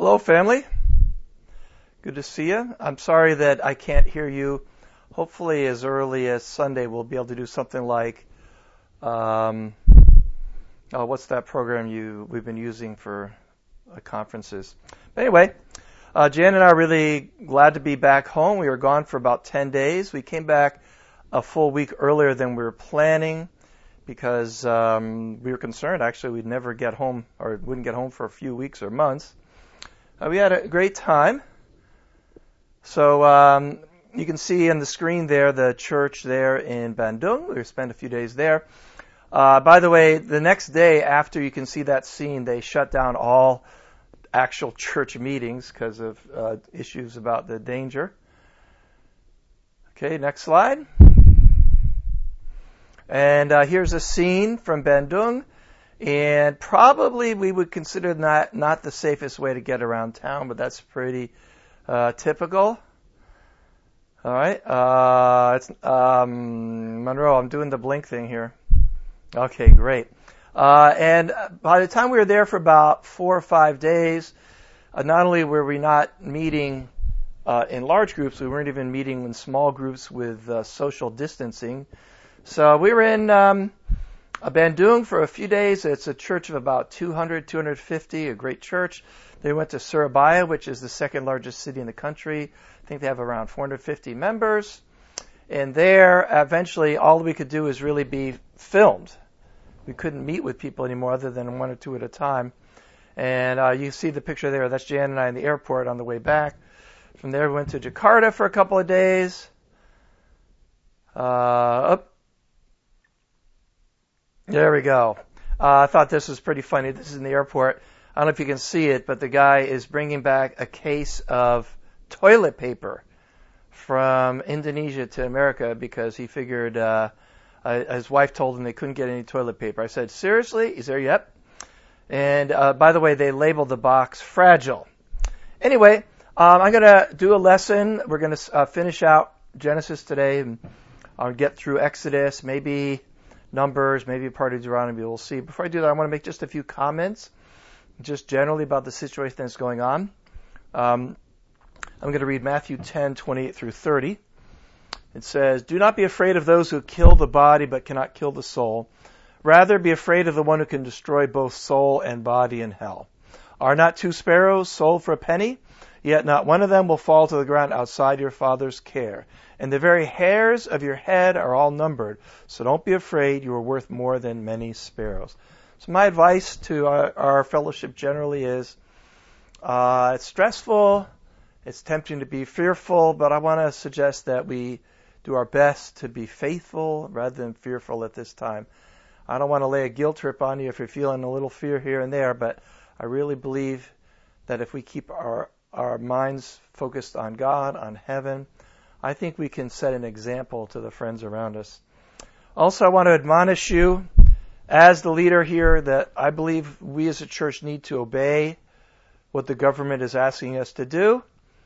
Hello, family. Good to see you. I'm sorry that I can't hear you. Hopefully, as early as Sunday, we'll be able to do something like, what's that program we've been using for conferences? But anyway, Jan and I are really glad to be back home. We were gone for about 10 days. We came back a full week earlier than we were planning because we were concerned, actually, we'd never get home or wouldn't get home for a few weeks or months. We had a great time. So you can see on the screen there the church there in Bandung. We spent a few days there. By the way, the next day after you can see that scene, they shut down all actual church meetings because of issues about the danger. Okay, next slide. And here's a scene from Bandung. And probably we would consider that not the safest way to get around town, but that's pretty typical. All right. It's Monroe, I'm doing the blink thing here. Okay, great. And by the time we were there for about 4 or 5 days, not only were we not meeting in large groups, we weren't even meeting in small groups with social distancing. So we were in Bandung for a few days. It's a church of about 200, 250, a great church. They went to Surabaya, which is the second largest city in the country. I think they have around 450 members. And there, eventually, all we could do is really be filmed. We couldn't meet with people anymore other than 1 or 2 at a time. And you see the picture there. That's Jan and I in the airport on the way back. From there, we went to Jakarta for a couple of days. There we go. I thought this was pretty funny. This is in the airport. I don't know if you can see it, but the guy is bringing back a case of toilet paper from Indonesia to America because he figured his wife told him they couldn't get any toilet paper. I said, seriously? He said, yep. And by the way, they labeled the box fragile. Anyway, I'm going to do a lesson. We're going to finish out Genesis today, and I'll get through Exodus, maybe Numbers, maybe part of Deuteronomy. We'll see. Before I do that, I want to make just a few comments, just generally about the situation that's going on. I'm going to read Matthew 10:28 through 30. It says, "Do not be afraid of those who kill the body but cannot kill the soul. Rather, be afraid of the one who can destroy both soul and body in hell. Are not 2 sparrows sold for a penny? Yet not one of them will fall to the ground outside your Father's care. And the very hairs of your head are all numbered. So don't be afraid. You are worth more than many sparrows." So my advice to our fellowship generally is, it's stressful, it's tempting to be fearful, but I want to suggest that we do our best to be faithful rather than fearful at this time. I don't want to lay a guilt trip on you if you're feeling a little fear here and there, but I really believe that if we keep our minds focused on God, on heaven, I think we can set an example to the friends around us. Also, I want to admonish you, as the leader here, that I believe we as a church need to obey what the government is asking us to do.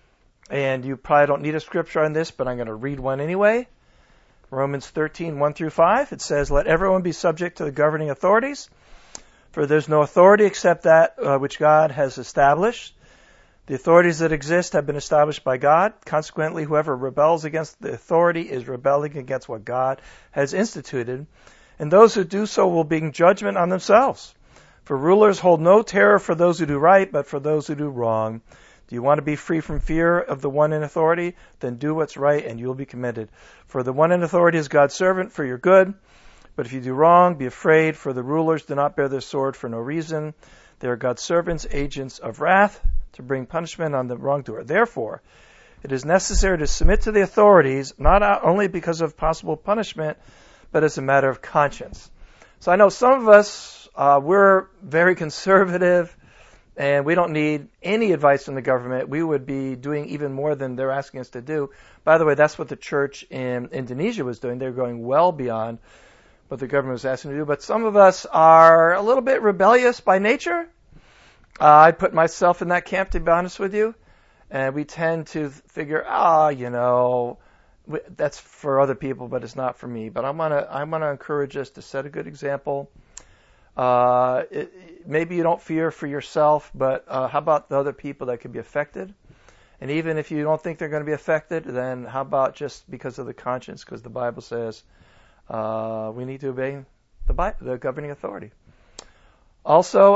And you probably don't need a scripture on this, but I'm going to read one anyway. Romans 13:1 through 5. It says, "Let everyone be subject to the governing authorities, for there's no authority except that which God has established. The authorities that exist have been established by God. Consequently, whoever rebels against the authority is rebelling against what God has instituted. And those who do so will bring judgment on themselves. For rulers hold no terror for those who do right, but for those who do wrong. Do you want to be free from fear of the one in authority? Then do what's right and you will be commended. For the one in authority is God's servant for your good. But if you do wrong, be afraid, for the rulers do not bear their sword for no reason. They are God's servants, agents of wrath, to bring punishment on the wrongdoer. Therefore, it is necessary to submit to the authorities, not only because of possible punishment, but as a matter of conscience." So I know some of us, we're very conservative, and we don't need any advice from the government. We would be doing even more than they're asking us to do. By the way, that's what the church in Indonesia was doing. They were going well beyond what the government was asking to do. But some of us are a little bit rebellious by nature. I put myself in that camp, to be honest with you. And we tend to figure, that's for other people, but it's not for me. But I want to encourage us to set a good example. Maybe you don't fear for yourself, but how about the other people that could be affected? And even if you don't think they're going to be affected, then how about just because of the conscience? Because the Bible says we need to obey the governing authority. Also,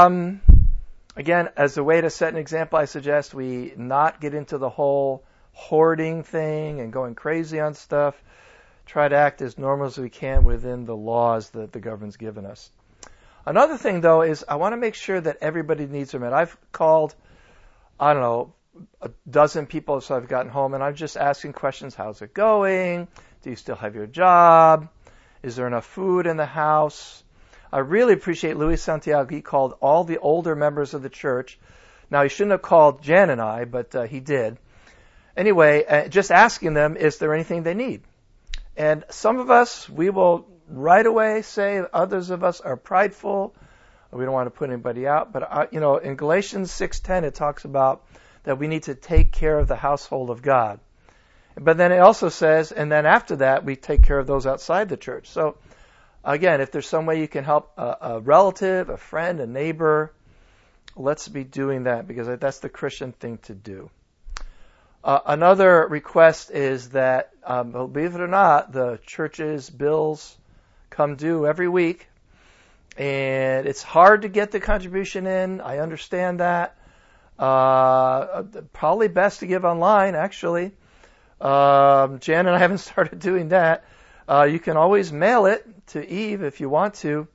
again, as a way to set an example, I suggest we not get into the whole hoarding thing and going crazy on stuff. Try to act as normal as we can within the laws that the government's given us. Another thing, though, is I want to make sure that everybody's needs are met. I've called, I don't know, a dozen people so I've gotten home, and I'm just asking questions. How's it going? Do you still have your job? Is there enough food in the house? I really appreciate Luis Santiago. He called all the older members of the church. Now, he shouldn't have called Jan and I, but he did. Anyway, just asking them, is there anything they need? And some of us, we will right away say, others of us are prideful. We don't want to put anybody out. But, in Galatians 6:10, it talks about that we need to take care of the household of God. But then it also says, and then after that, we take care of those outside the church. So, again, if there's some way you can help a relative, a friend, a neighbor, let's be doing that because that's the Christian thing to do. Another request is that, believe it or not, the church's bills come due every week. And it's hard to get the contribution in. I understand that. Probably best to give online, actually. Jan and I haven't started doing that. You can always mail it to Eve if you want to.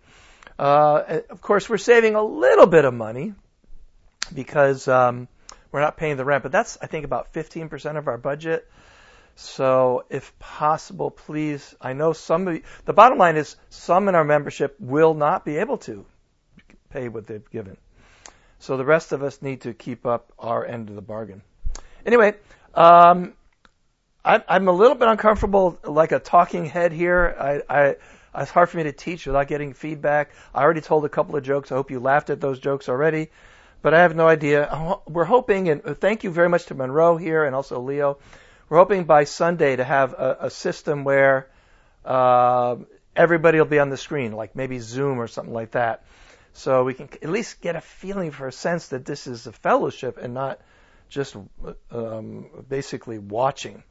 Of course, we're saving a little bit of money because we're not paying the rent, but that's, I think, about 15% of our budget. So if possible, please, I know the bottom line is some in our membership will not be able to pay what they've given. So the rest of us need to keep up our end of the bargain. Anyway, I'm a little bit uncomfortable, like a talking head here. It's hard for me to teach without getting feedback. I already told a couple of jokes. I hope you laughed at those jokes already. But I have no idea. We're hoping, and thank you very much to Monroe here and also Leo. We're hoping by Sunday to have a system where everybody will be on the screen, like maybe Zoom or something like that. So we can at least get a feeling for a sense that this is a fellowship and not just basically watching.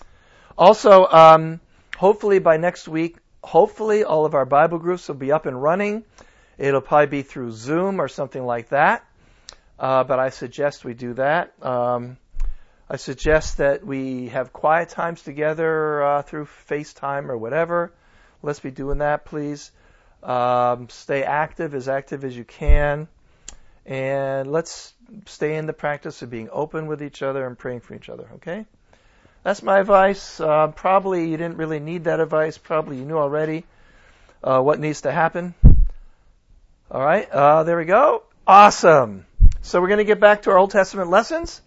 Also, hopefully by next week, all of our Bible groups will be up and running. It'll probably be through Zoom or something like that. But I suggest we do that. I suggest that we have quiet times together through FaceTime or whatever. Let's be doing that, please. Stay active as you can. And let's stay in the practice of being open with each other and praying for each other, okay? That's my advice. Probably you didn't really need that advice. Probably you knew already what needs to happen. All right, there we go. Awesome. So we're going to get back to our Old Testament lessons.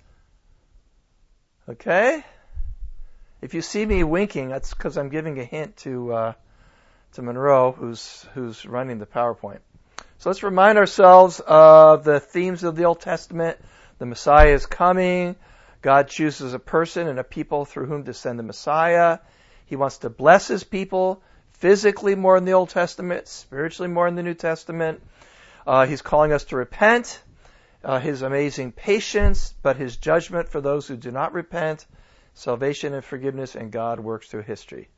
Okay? If you see me winking, that's because I'm giving a hint to Monroe, who's running the PowerPoint. So let's remind ourselves of the themes of the Old Testament. The Messiah is coming. God chooses a person and a people through whom to send the Messiah. He wants to bless his people physically more in the Old Testament, spiritually more in the New Testament. He's calling us to repent. His amazing patience, but his judgment for those who do not repent, salvation and forgiveness, and God works through history.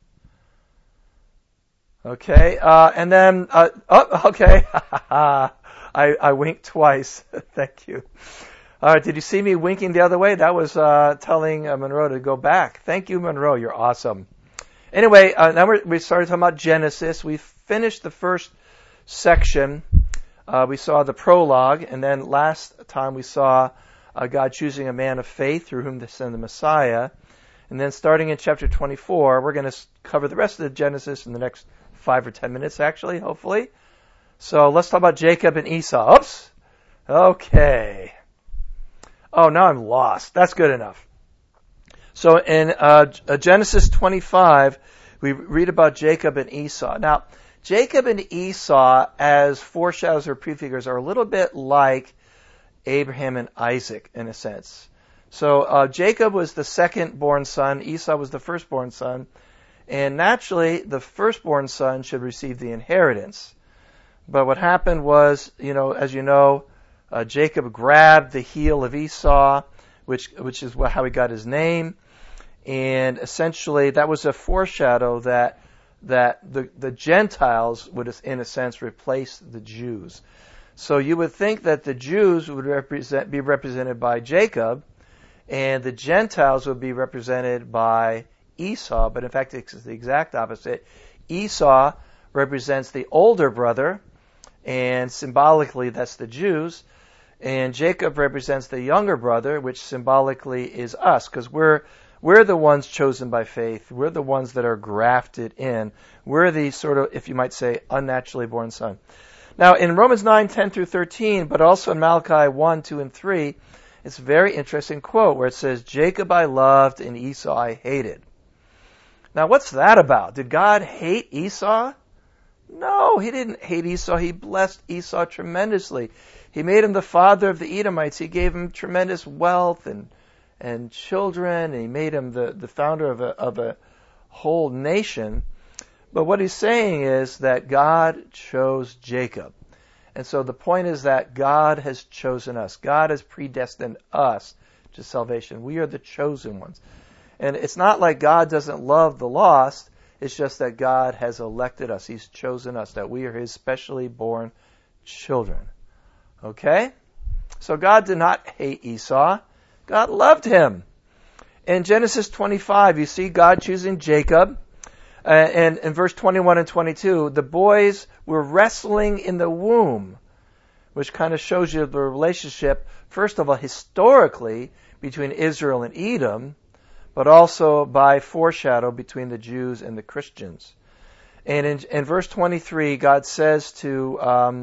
Okay, and then, okay, I winked twice. Thank you. All right, did you see me winking the other way? That was telling Monroe to go back. Thank you, Monroe. You're awesome. Anyway, now we started talking about Genesis. We finished the first section. We saw the prologue, and then last time we saw God choosing a man of faith through whom to send the Messiah. And then starting in chapter 24, we're going to cover the rest of the Genesis in the next 5 or 10 minutes, actually, hopefully. So let's talk about Jacob and Esau. Oops. Okay. Oh, now I'm lost. That's good enough. So in Genesis 25, we read about Jacob and Esau. Now, Jacob and Esau, as foreshadows or prefigures, are a little bit like Abraham and Isaac in a sense. So Jacob was the second-born son. Esau was the firstborn son. And naturally, the firstborn son should receive the inheritance. But what happened was, as you know, Jacob grabbed the heel of Esau, which is how he got his name. And essentially, that was a foreshadow that the Gentiles would, in a sense, replace the Jews. So you would think that the Jews would be represented by Jacob, and the Gentiles would be represented by Esau. But in fact, it's the exact opposite. Esau represents the older brother, and symbolically that's the Jews. And Jacob represents the younger brother, which symbolically is us, because we're the ones chosen by faith. We're the ones that are grafted in. We're the sort of, if you might say, unnaturally born son. Now, in Romans 9, 10 through 13, but also in Malachi 1, 2, and 3, it's a very interesting quote where it says, Jacob I loved and Esau I hated. Now, what's that about? Did God hate Esau? No, he didn't hate Esau. He blessed Esau tremendously. He made him the father of the Edomites. He gave him tremendous wealth and children, and he made him the founder of a whole nation. But what he's saying is that God chose Jacob. And so the point is that God has chosen us. God has predestined us to salvation. We are the chosen ones. And it's not like God doesn't love the lost. It's just that God has elected us. He's chosen us, that we are His specially born children. Okay? So God did not hate Esau. God loved him. In Genesis 25, you see God choosing Jacob. And in verse 21 and 22, the boys were wrestling in the womb, which kind of shows you the relationship, first of all, historically, between Israel and Edom, but also by foreshadow between the Jews and the Christians. And in verse 23, God says to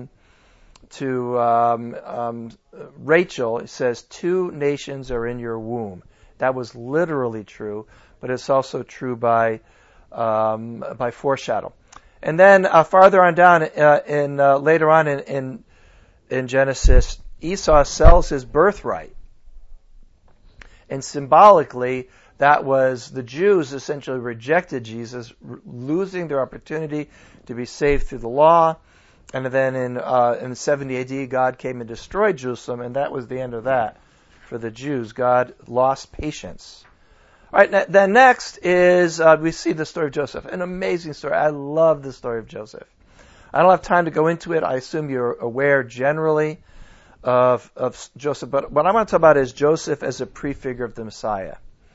Rachel, it says, 2 nations are in your womb. That was literally true, but it's also true by foreshadow. And then farther on down, later on in Genesis, Esau sells his birthright, and symbolically, that was the Jews essentially rejected Jesus, losing their opportunity to be saved through the law. And then in 70 AD, God came and destroyed Jerusalem, and that was the end of that for the Jews. God lost patience. All right, then next is, we see the story of Joseph. An amazing story. I love the story of Joseph. I don't have time to go into it. I assume you're aware generally of Joseph. But what I want to talk about is Joseph as a prefigure of the Messiah.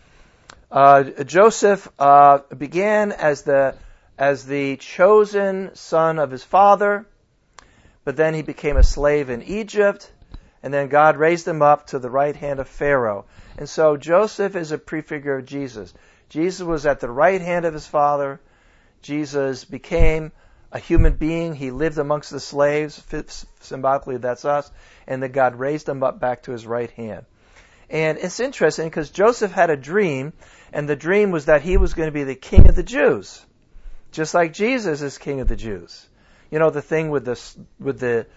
Joseph began as the chosen son of his father, but then he became a slave in Egypt, and then God raised him up to the right hand of Pharaoh. And so Joseph is a prefigure of Jesus. Jesus was at the right hand of his father. Jesus became a human being. He lived amongst the slaves. Symbolically, that's us. And then God raised him up back to his right hand. And it's interesting because Joseph had a dream, and the dream was that he was going to be the king of the Jews, just like Jesus is king of the Jews. You know, the thing with the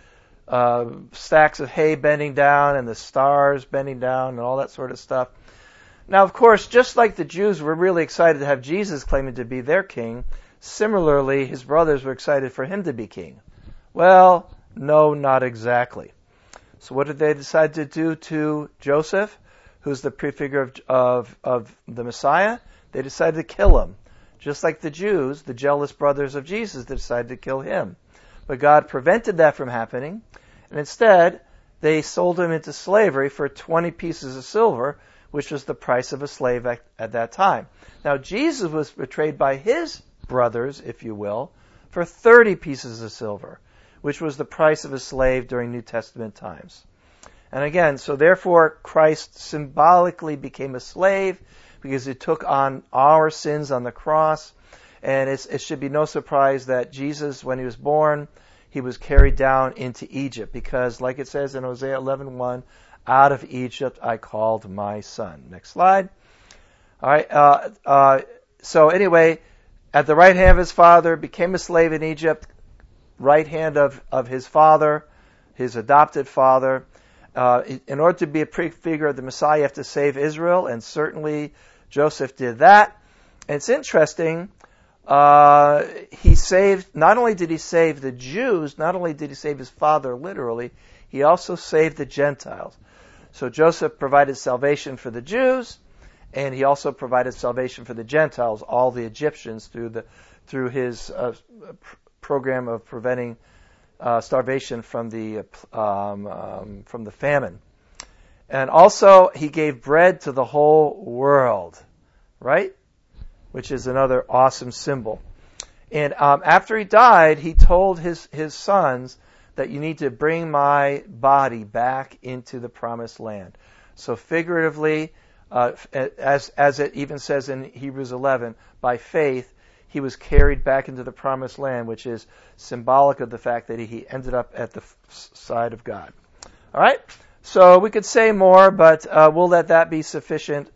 stacks of hay bending down and the stars bending down and all that sort of stuff. Now, of course, just like the Jews were really excited to have Jesus claiming to be their king, similarly, his brothers were excited for him to be king. Well, no, not exactly. So what did they decide to do to Joseph, who's the prefigure of the Messiah? They decided to kill him. Just like the Jews, the jealous brothers of Jesus, decided to kill him. But God prevented that from happening, and instead, they sold him into slavery for 20 pieces of silver, which was the price of a slave at that time. Now, Jesus was betrayed by his brothers, if you will, for 30 pieces of silver, which was the price of a slave during New Testament times. And again, so therefore, Christ symbolically became a slave because he took on our sins on the cross. And it should be no surprise that Jesus, when he was born, he was carried down into Egypt because, like it says in Hosea 11:1, out of Egypt I called my son. Next slide. All right. So anyway, at the right hand of his father, became a slave in Egypt, right hand of his father, his adopted father. In order to be a prefigure of the Messiah, you have to save Israel, and certainly Joseph did that. And it's interesting. he saved, not only did he save the Jews, not only did he save his father literally, he also saved the Gentiles. So Joseph provided salvation for the Jews, and he also provided salvation for the Gentiles, all the Egyptians, through his program of preventing starvation from the famine. And also, he gave bread to the whole world, right? Which is another awesome symbol. And after he died, he told his sons that you need to bring my body back into the promised land. So figuratively, as it even says in Hebrews 11, by faith, he was carried back into the promised land, which is symbolic of the fact that he ended up at the side of God. All right? So we could say more, but we'll let that be sufficient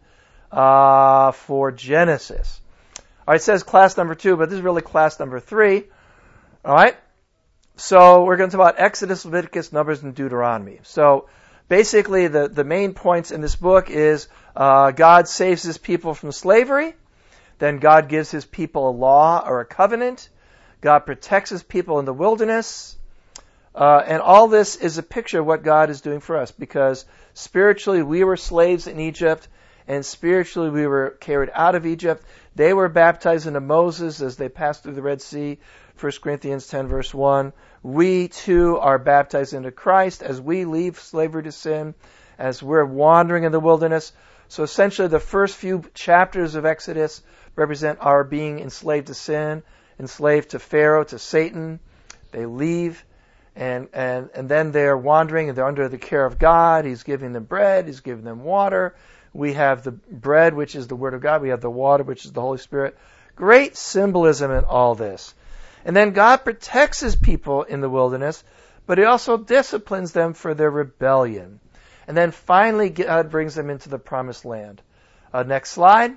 for Genesis. All right, it says class number 2, but this is really class number 3. All right? So we're going to talk about Exodus, Leviticus, Numbers, and Deuteronomy. So basically the main points in this book is God saves his people from slavery. Then God gives his people a law or a covenant. God protects his people in the wilderness. And all this is a picture of what God is doing for us, because spiritually we were slaves in Egypt, and spiritually we were carried out of Egypt. They were baptized into Moses as they passed through the Red Sea, 1 Corinthians 10 verse 1. We too are baptized into Christ as we leave slavery to sin, as we're wandering in the wilderness. So essentially the first few chapters of Exodus represent our being enslaved to sin, enslaved to Pharaoh, to Satan. They leave, and then they're wandering, and they're under the care of God. He's giving them bread. He's giving them water. We have the bread, which is the Word of God. We have the water, which is the Holy Spirit. Great symbolism in all this. And then God protects his people in the wilderness, but he also disciplines them for their rebellion. And then finally, God brings them into the promised land. Next slide.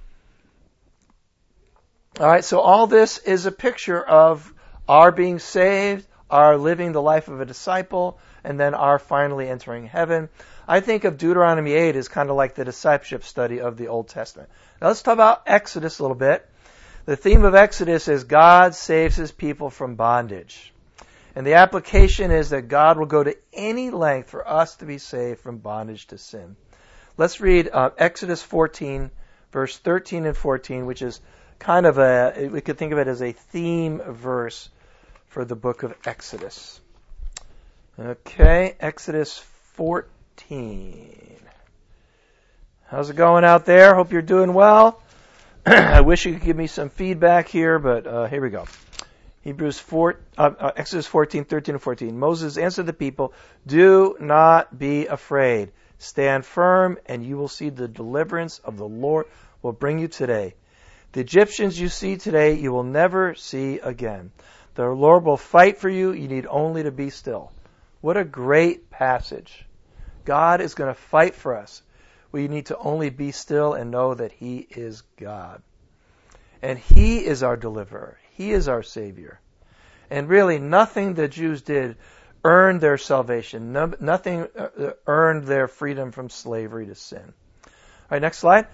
All right, so all this is a picture of our being saved, our living the life of a disciple, and then our finally entering heaven. I think of Deuteronomy 8 as kind of like the discipleship study of the Old Testament. Now let's talk about Exodus a little bit. The theme of Exodus is God saves his people from bondage. And the application is that God will go to any length for us to be saved from bondage to sin. Let's read Exodus 14, verse 13 and 14, which is kind of we could think of it as a theme verse for the book of Exodus. Okay, Exodus 14. How's it going out there? Hope you're doing well. I wish you could give me some feedback here, but here we go. Exodus 14, 13 and 14. Moses answered the people, "Do not be afraid. Stand firm, and you will see the deliverance of the Lord will bring you today. The Egyptians you see today, you will never see again. The Lord will fight for you. You need only to be still." What a great passage. God is going to fight for us. We need to only be still and know that he is God. And he is our deliverer. He is our Savior. And really, nothing the Jews did earned their salvation. Nothing earned their freedom from slavery to sin. All right, next slide.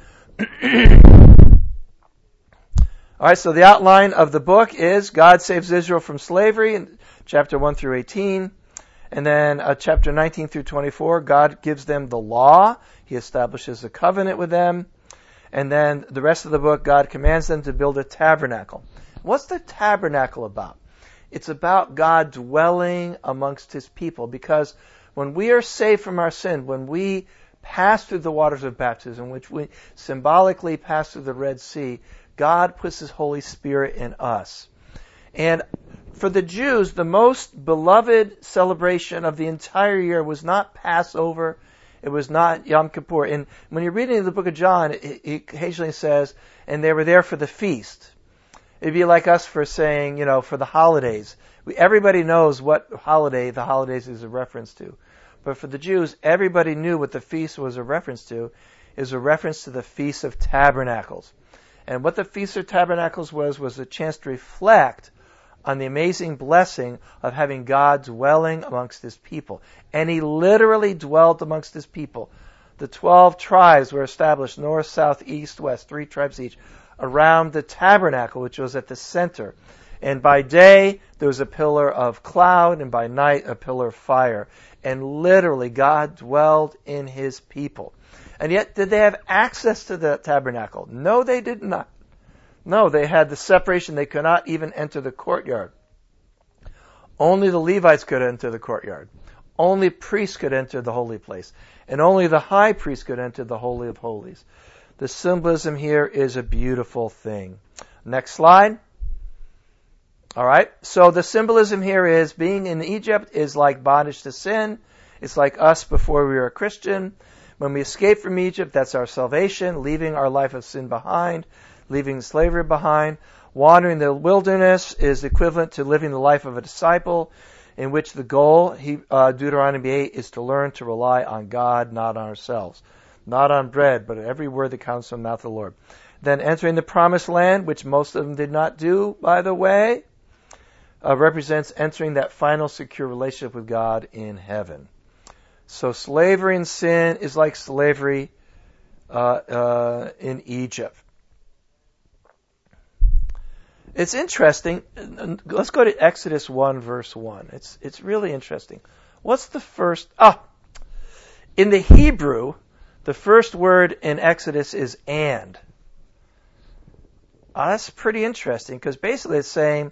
All right, so the outline of the book is God saves Israel from slavery in chapter 1 through 18. And then chapter 19 through 24, God gives them the law. He establishes a covenant with them. And then the rest of the book, God commands them to build a tabernacle. What's the tabernacle about? It's about God dwelling amongst his people. Because when we are saved from our sin, when we pass through the waters of baptism, which we symbolically pass through the Red Sea, God puts his Holy Spirit in us. And for the Jews, the most beloved celebration of the entire year was not Passover. It was not Yom Kippur. And when you're reading the book of John, it occasionally says, and they were there for the feast. It'd be like us for saying, for the holidays. Everybody knows what holiday the holidays is a reference to. But for the Jews, everybody knew what the feast was a reference to. It was a reference to the Feast of Tabernacles. And what the Feast of Tabernacles was a chance to reflect on the amazing blessing of having God dwelling amongst his people. And he literally dwelt amongst his people. The 12 tribes were established, north, south, east, west, 3 tribes each, around the tabernacle, which was at the center. And by day, there was a pillar of cloud, and by night, a pillar of fire. And literally, God dwelled in his people. And yet, did they have access to the tabernacle? No, they did not. No, they had the separation. They could not even enter the courtyard. Only the Levites could enter the courtyard. Only priests could enter the holy place. And only the high priest could enter the Holy of Holies. The symbolism here is a beautiful thing. Next slide. All right. So the symbolism here is being in Egypt is like bondage to sin. It's like us before we were a Christian. When we escape from Egypt, that's our salvation, leaving our life of sin behind, leaving slavery behind. Wandering the wilderness is equivalent to living the life of a disciple, in which the goal, Deuteronomy 8, is to learn to rely on God, not on ourselves. Not on bread, but every word that comes from the mouth of the Lord. Then entering the promised land, which most of them did not do, by the way, represents entering that final secure relationship with God in heaven. So slavery and sin is like slavery in Egypt. It's interesting. Let's go to Exodus 1, verse 1. It's really interesting. What's the first? In the Hebrew, the first word in Exodus is and. That's pretty interesting because basically it's saying,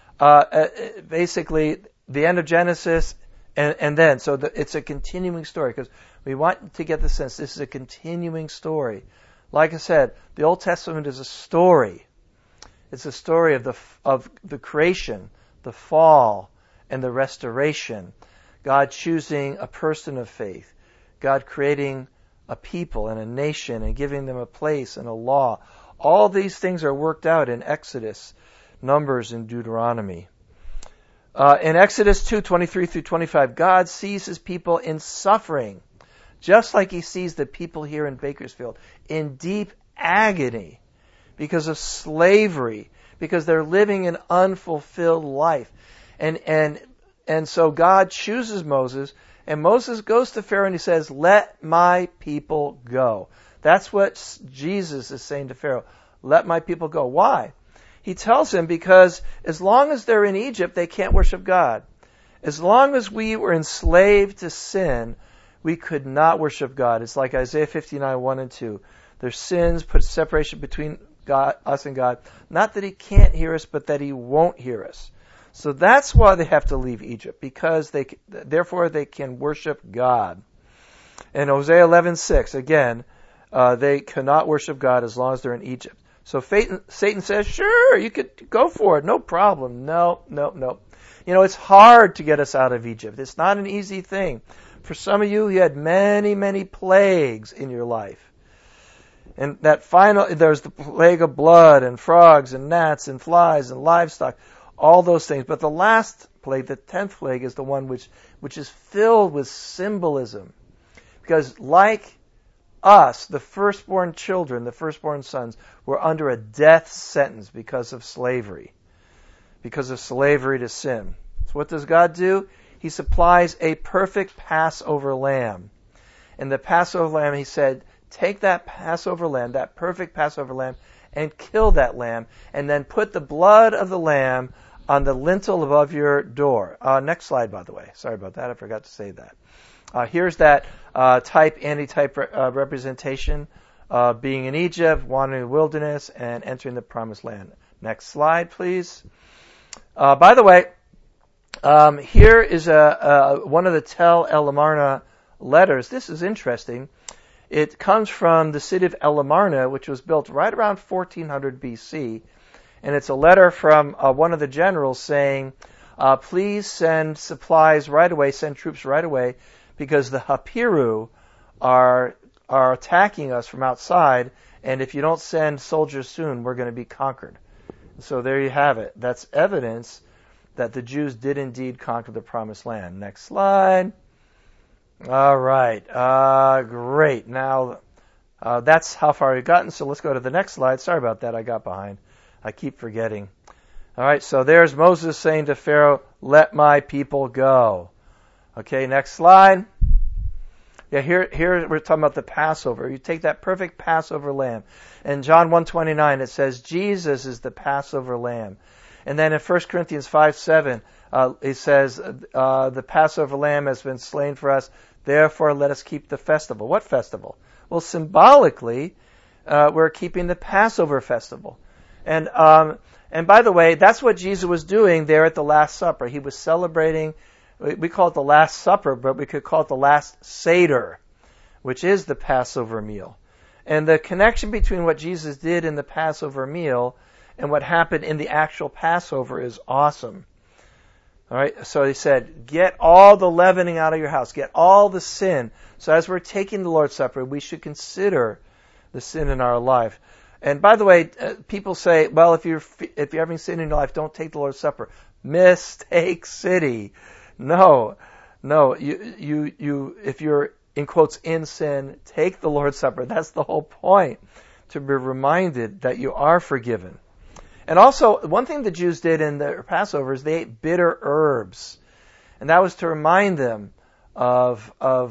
basically the end of Genesis and then. So it's a continuing story because we want to get the sense this is a continuing story. Like I said, the Old Testament is a story. It's a story of the creation, the fall, and the restoration. God choosing a person of faith. God creating a people and a nation and giving them a place and a law. All these things are worked out in Exodus, Numbers, and Deuteronomy. In Exodus 2:23 through 25, God sees his people in suffering, just like he sees the people here in Bakersfield, in deep agony because of slavery, because they're living an unfulfilled life. And so God chooses Moses, and Moses goes to Pharaoh and he says, "Let my people go." That's what Jesus is saying to Pharaoh. Let my people go. Why? He tells him because as long as they're in Egypt, they can't worship God. As long as we were enslaved to sin, we could not worship God. It's like Isaiah 59, 1 and 2. Their sins put separation between God, us and God. Not that he can't hear us, but that he won't hear us. So that's why they have to leave Egypt, because therefore they can worship God. In Hosea 11:6, again, they cannot worship God as long as they're in Egypt. So Satan says, sure, you could go for it, no problem. No. You know, it's hard to get us out of Egypt. It's not an easy thing. For some of you had many, many plagues in your life. And there's the plague of blood and frogs and gnats and flies and livestock, all those things. But the last plague, the 10th plague, is the one which is filled with symbolism. Because like us, the firstborn children, the firstborn sons, were under a death sentence because of slavery to sin. So what does God do? He supplies a perfect Passover lamb. And the Passover lamb, he said, take that Passover lamb, that perfect Passover lamb, and kill that lamb, and then put the blood of the lamb on the lintel above your door. Next slide, by the way. Sorry about that. I forgot to say that. Here's that anti-type representation being in Egypt, wandering the wilderness, and entering the promised land. Next slide, please. By the way, here is one of the Tel El Amarna letters. This is interesting. It comes from the city of El Amarna, which was built right around 1400 BC. And it's a letter from one of the generals saying, please send supplies right away, send troops right away, because the Hapiru are attacking us from outside, and if you don't send soldiers soon, we're going to be conquered. So there you have it. That's evidence that the Jews did indeed conquer the promised land. Next slide. All right. Great. Now, that's how far we've gotten, so let's go to the next slide. Sorry about that. I got behind. I keep forgetting. All right, so there's Moses saying to Pharaoh, let my people go. Okay, next slide. Yeah, here we're talking about the Passover. You take that perfect Passover lamb. In John 1:29 it says Jesus is the Passover lamb. And then in 1 Corinthians 5:7 it says the Passover lamb has been slain for us. Therefore let us keep the festival. What festival? Well, symbolically we're keeping the Passover festival. And by the way, that's what Jesus was doing there at the Last Supper. He was celebrating. We call it the Last Supper, but we could call it the Last Seder, which is the Passover meal. And the connection between what Jesus did in the Passover meal and what happened in the actual Passover is awesome. All right, so he said, get all the leavening out of your house, get all the sin. So as we're taking the Lord's Supper, we should consider the sin in our life. And by the way, people say, well, if you're having sin in your life, don't take the Lord's Supper. Mistake city. No, you if you're in quotes in sin, take the Lord's Supper. That's the whole point, to be reminded that you are forgiven. And also, one thing the Jews did in their Passover is they ate bitter herbs, and that was to remind them of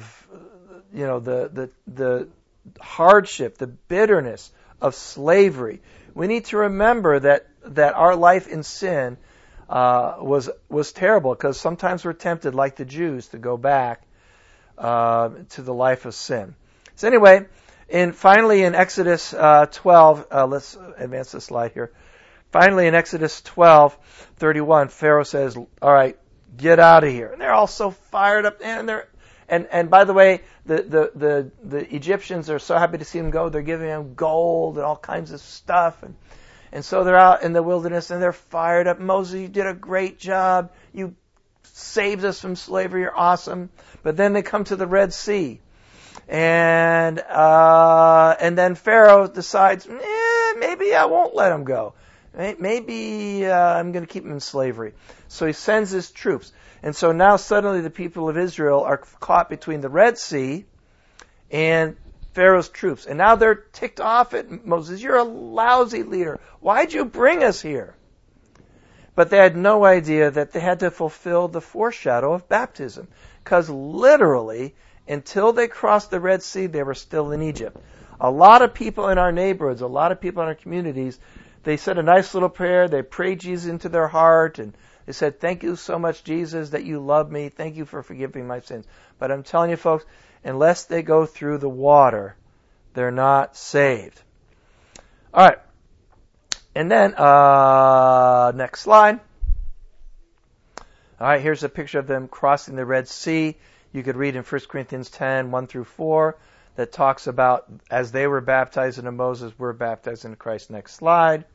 the hardship, the bitterness of slavery. We need to remember that our life in sin was terrible, because sometimes we're tempted, like the Jews, to go back to the life of sin. So anyway, finally in Exodus 12, let's advance the slide here. Finally in Exodus 12:31, Pharaoh says, "All right, get out of here." And they're all so fired up, and by the way, the Egyptians are so happy to see him go. They're giving him gold and all kinds of stuff, and so they're out in the wilderness and they're fired up. Moses, you did a great job. You saved us from slavery. You're awesome. But then they come to the Red Sea, and then Pharaoh decides, maybe I won't let him go. Maybe I'm going to keep him in slavery. So he sends his troops. And so now suddenly the people of Israel are caught between the Red Sea and Pharaoh's troops. And now they're ticked off at Moses. You're a lousy leader. Why'd you bring us here? But they had no idea that they had to fulfill the foreshadow of baptism. Because literally, until they crossed the Red Sea, they were still in Egypt. A lot of people in our neighborhoods, a lot of people in our communities, they said a nice little prayer. They prayed Jesus into their heart, and they said, "Thank you so much, Jesus, that you love me. Thank you for forgiving my sins." But I'm telling you, folks, unless they go through the water, they're not saved. All right. And then, next slide. All right, here's a picture of them crossing the Red Sea. You could read in 1 Corinthians 10, 1-4, that talks about as they were baptized into Moses, we're baptized into Christ. Next slide.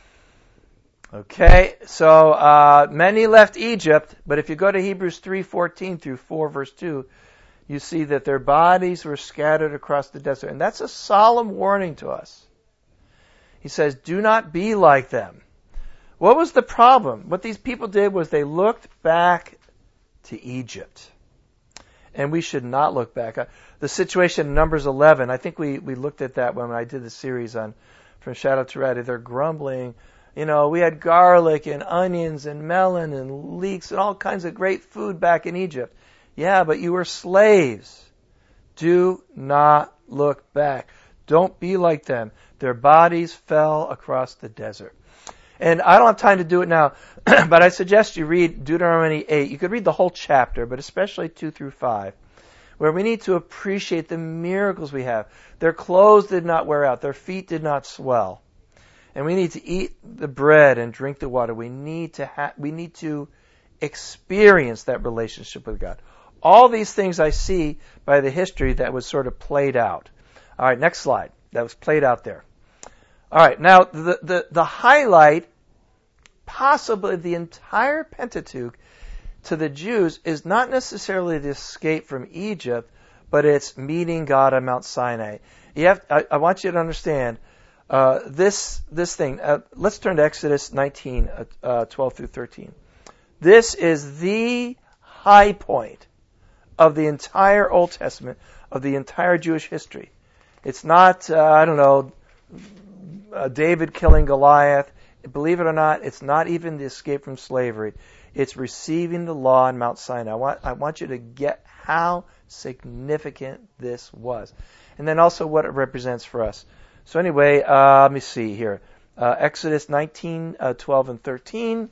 Okay, so many left Egypt, but if you go to Hebrews 3:14-4, verse 2, you see that their bodies were scattered across the desert. And that's a solemn warning to us. He says, do not be like them. What was the problem? What these people did was they looked back to Egypt. And we should not look back. The situation in Numbers 11, I think we looked at that when I did the series on From Shadow to Reality. They're grumbling. You know, we had garlic and onions and melon and leeks and all kinds of great food back in Egypt. Yeah, but you were slaves. Do not look back. Don't be like them. Their bodies fell across the desert. And I don't have time to do it now, but I suggest you read Deuteronomy 8. You could read the whole chapter, but especially 2-5, where we need to appreciate the miracles we have. Their clothes did not wear out. Their feet did not swell. And we need to eat the bread and drink the water. We need to experience that relationship with God. All these things I see by the history that was sort of played out. All right, next slide. That was played out there. All right, now the highlight, possibly the entire Pentateuch, to the Jews is not necessarily the escape from Egypt, but it's meeting God on Mount Sinai. I want you to understand this thing. Let's turn to Exodus 19, 12-13. This is the high point of the entire Old Testament, of the entire Jewish history. It's not, David killing Goliath. Believe it or not, it's not even the escape from slavery. It's receiving the law on Mount Sinai. I want you to get how significant this was. And then also what it represents for us. So anyway, let me see here. Exodus 19, 12, and 13.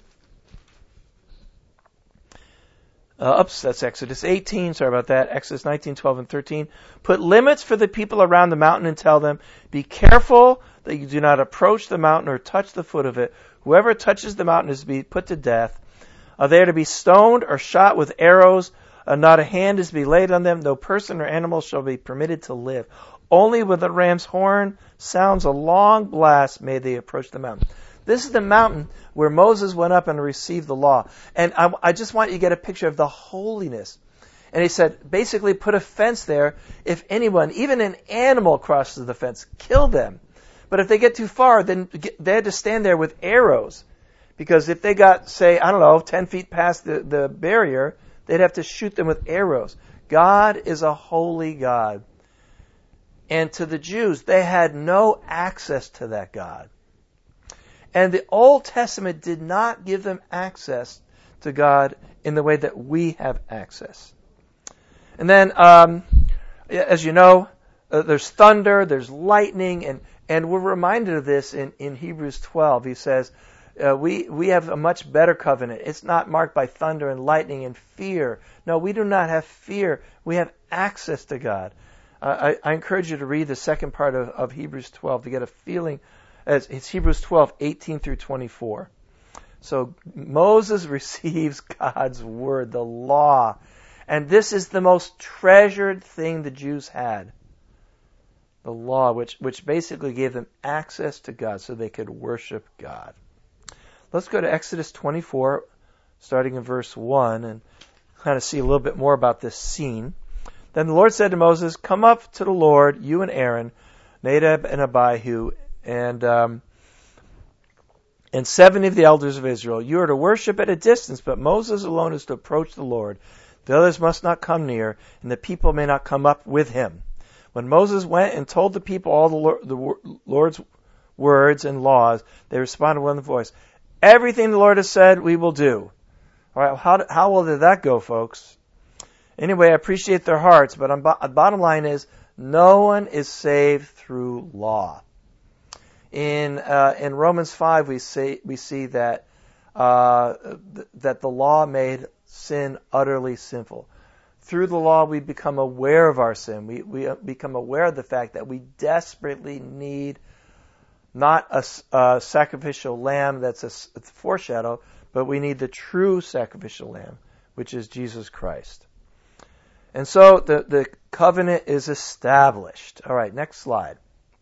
That's Exodus 18. Sorry about that. Exodus 19, 12, and 13. Put limits for the people around the mountain and tell them, be careful that you do not approach the mountain or touch the foot of it. Whoever touches the mountain is to be put to death. They are to be stoned or shot with arrows. Not a hand is to be laid on them. No person or animal shall be permitted to live. Only when the ram's horn sounds a long blast may they approach the mountain. This is the mountain where Moses went up and received the law. And I just want you to get a picture of the holiness. And he said, basically put a fence there. If anyone, even an animal, crosses the fence, kill them. But if they get too far, then they had to stand there with arrows. Because if they got, say, 10 feet past the barrier, they'd have to shoot them with arrows. God is a holy God. And to the Jews, they had no access to that God. And the Old Testament did not give them access to God in the way that we have access. And then, as you know, there's thunder, there's lightning, and we're reminded of this in Hebrews 12. He says, we have a much better covenant. It's not marked by thunder and lightning and fear. No, we do not have fear. We have access to God. I encourage you to read the second part of Hebrews 12 to get a feeling. It's Hebrews 12, 18 through 24. So Moses receives God's word, the law. And this is the most treasured thing the Jews had. The law, which basically gave them access to God so they could worship God. Let's go to Exodus 24, starting in verse 1, and kind of see a little bit more about this scene. Then the Lord said to Moses, come up to the Lord, you and Aaron, Nadab and Abihu, and 70 of the elders of Israel. You are to worship at a distance, but Moses alone is to approach the Lord. The others must not come near, and the people may not come up with him. When Moses went and told the people all the Lord's words and laws, they responded with one voice, everything the Lord has said, we will do. All right, how well did that go, folks? Anyway, I appreciate their hearts, but bottom line is, no one is saved through law. In Romans 5, we see that that the law made sin utterly sinful. Through the law, we become aware of our sin. We become aware of the fact that we desperately need not a sacrificial lamb that's a foreshadow, but we need the true sacrificial lamb, which is Jesus Christ. And so the covenant is established. All right, next slide.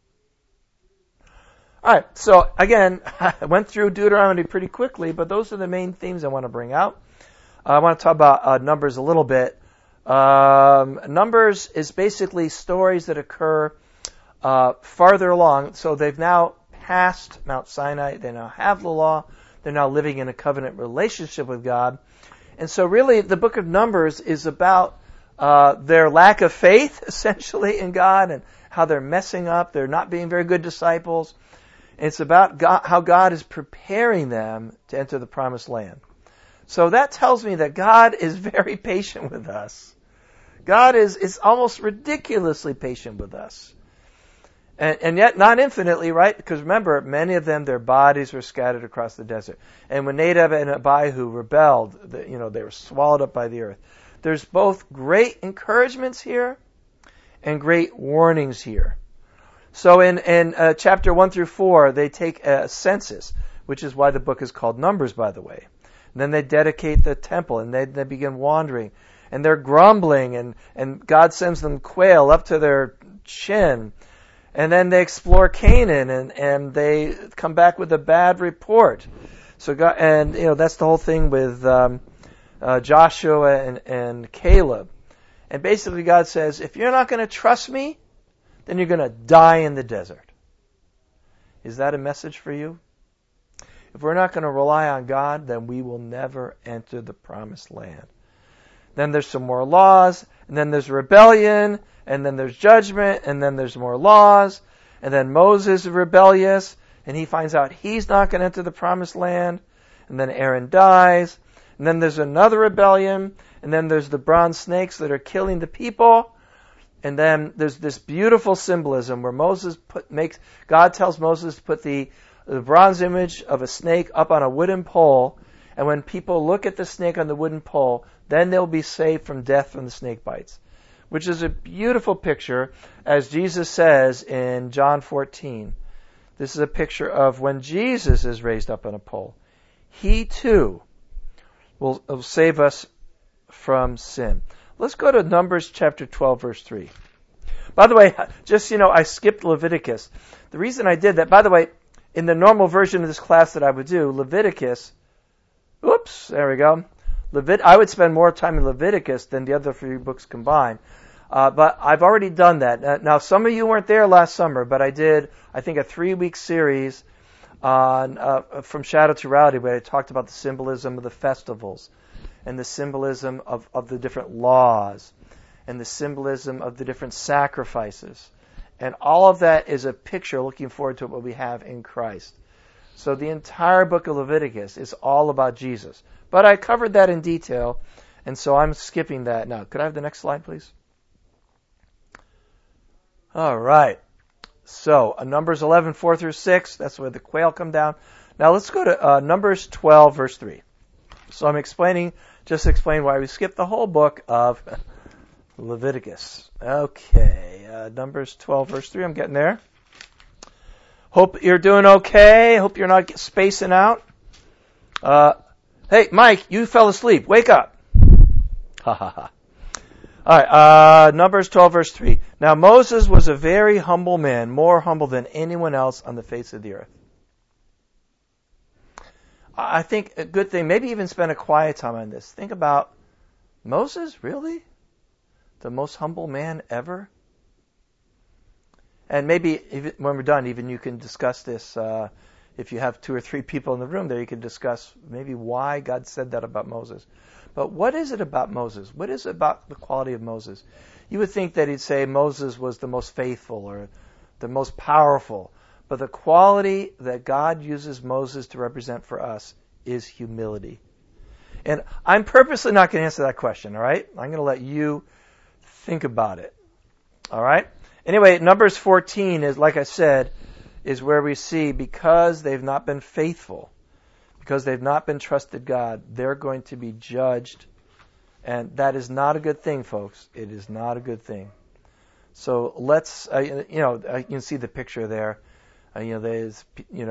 All right, so again, I went through Deuteronomy pretty quickly, but those are the main themes I want to bring out. I want to talk about Numbers a little bit. Numbers is basically stories that occur farther along. So they've now passed Mount Sinai. They now have the law. They're now living in a covenant relationship with God. And so really the book of Numbers is about their lack of faith, essentially, in God, and how they're messing up. They're not being very good disciples. It's about God, how God is preparing them to enter the promised land. So that tells me that God is very patient with us. God is almost ridiculously patient with us. And yet not infinitely, right? Because remember, many of them, their bodies were scattered across the desert. And when Nadab and Abihu rebelled, they were swallowed up by the earth. There's both great encouragements here and great warnings here. So in chapter 1 through 4, they take a census, which is why the book is called Numbers, by the way. And then they dedicate the temple, and they begin wandering. And they're grumbling, and God sends them quail up to their chin. And then they explore Canaan, and they come back with a bad report. So God, and that's the whole thing with Joshua and Caleb. And basically God says, if you're not going to trust me, then you're going to die in the desert. Is that a message for you? If we're not going to rely on God, then we will never enter the promised land. Then there's some more laws, and then there's rebellion, and then there's judgment, and then there's more laws, and then Moses is rebellious, and he finds out he's not going to enter the promised land, and then Aaron dies, and then there's another rebellion, And then there's the bronze snakes that are killing the people. And then there's this beautiful symbolism where God tells Moses to put the bronze image of a snake up on a wooden pole. And when people look at the snake on the wooden pole, then they'll be saved from death from the snake bites. Which is a beautiful picture, as Jesus says in John 14. This is a picture of when Jesus is raised up on a pole. He too will save us from sin. Let's go to Numbers chapter 12, verse 3. By the way, I skipped Leviticus. The reason I did that, by the way, in the normal version of this class that I would do, Leviticus, there we go. I would spend more time in Leviticus than the other three books combined. But I've already done that. Now, some of you weren't there last summer, but I did, I think, a 3-week series on From Shadow to Reality, where I talked about the symbolism of the festivals and the symbolism of the different laws and the symbolism of the different sacrifices. And all of that is a picture looking forward to what we have in Christ. So the entire book of Leviticus is all about Jesus. But I covered that in detail, and so I'm skipping that now. Could I have the next slide, please? All right. So, Numbers 11, 4 through 6, that's where the quail come down. Now let's go to Numbers 12, verse 3. So I'm explaining why we skipped the whole book of Leviticus. Okay, Numbers 12, verse 3, I'm getting there. Hope you're doing okay. Hope you're not spacing out. Hey, Mike, you fell asleep. Wake up. Ha ha ha. All right, Numbers 12, verse 3. Now Moses was a very humble man, more humble than anyone else on the face of the earth. I think a good thing, maybe even spend a quiet time on this. Think about Moses, really? The most humble man ever? And maybe even when we're done, even you can discuss this. If you have 2 or 3 people in the room there, you can discuss maybe why God said that about Moses. But what is it about Moses? What is it about the quality of Moses? You would think that he'd say Moses was the most faithful or the most powerful. But the quality that God uses Moses to represent for us is humility. And I'm purposely not going to answer that question, all right? I'm going to let you think about it, all right? Anyway, Numbers 14 is, like I said, is where we see because they've not been faithful, because they've not been trusted God, they're going to be judged. And that is not a good thing, folks. It is not a good thing. So let's, you can see the picture there. There's,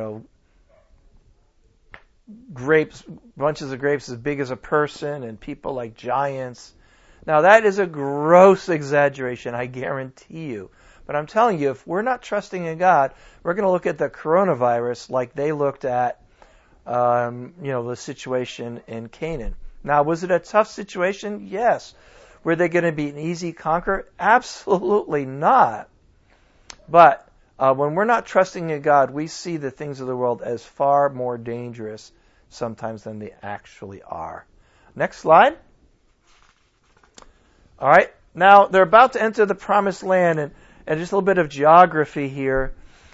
grapes, bunches of grapes as big as a person and people like giants. Now that is a gross exaggeration, I guarantee you. But I'm telling you, if we're not trusting in God, we're going to look at the coronavirus like they looked at the situation in Canaan. Now, was it a tough situation? Yes. Were they going to be an easy conquer? Absolutely not. But when we're not trusting in God, we see the things of the world as far more dangerous sometimes than they actually are. Next slide. All right. Now, they're about to enter the promised land, and just a little bit of geography here.